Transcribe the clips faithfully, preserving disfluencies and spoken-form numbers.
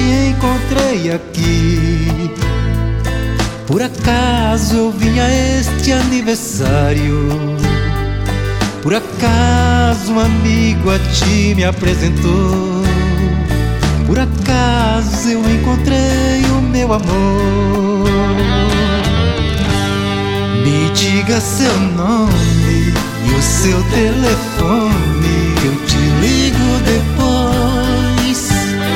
te encontrei aqui. Por acaso eu vim a este aniversário. Por acaso um amigo a ti me apresentou. Por acaso eu encontrei o meu amor. Me diga seu nome e o seu telefone, eu te ligo depois.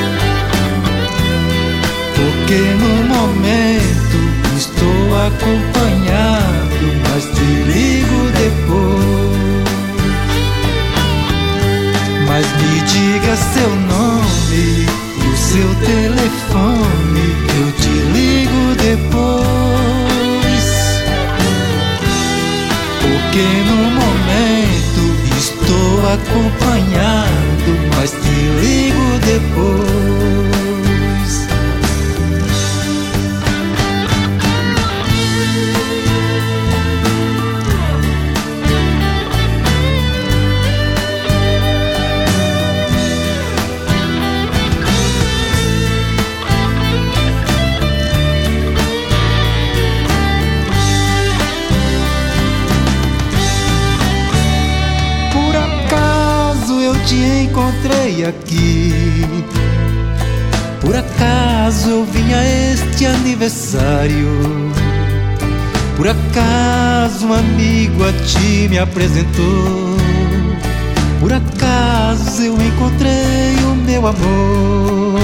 Porque no momento estou acompanhado, mas te ligo depois. Mas me diga seu nome e o seu telefone, eu te ligo depois. Porque no momento estou acompanhado, mas te ligo depois. Te encontrei aqui. Por acaso eu vim a este aniversário. Por acaso um amigo a ti me apresentou. Por acaso eu encontrei o meu amor.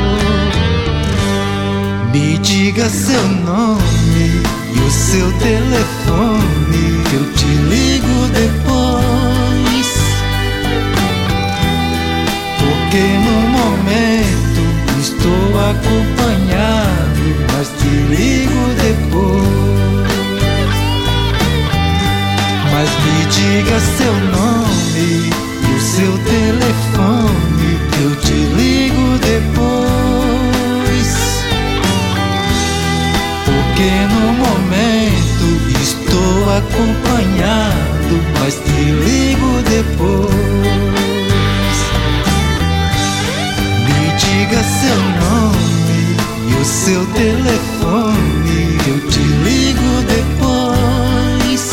Me diga seu nome e o seu telefone, eu te ligo depois. Porque no momento estou acompanhado, mas te ligo depois. Mas me diga seu nome e o seu telefone, eu te ligo depois. Porque no momento estou acompanhado, mas te ligo depois. Diga seu nome e o seu telefone, eu te ligo depois.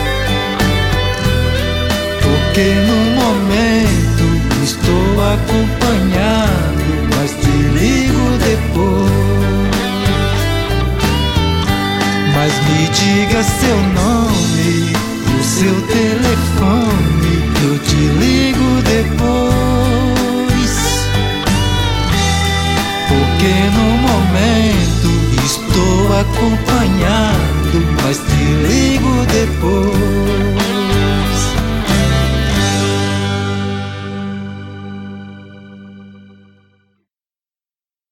Porque no momento estou acompanhado, mas te ligo depois. Mas me diga seu nome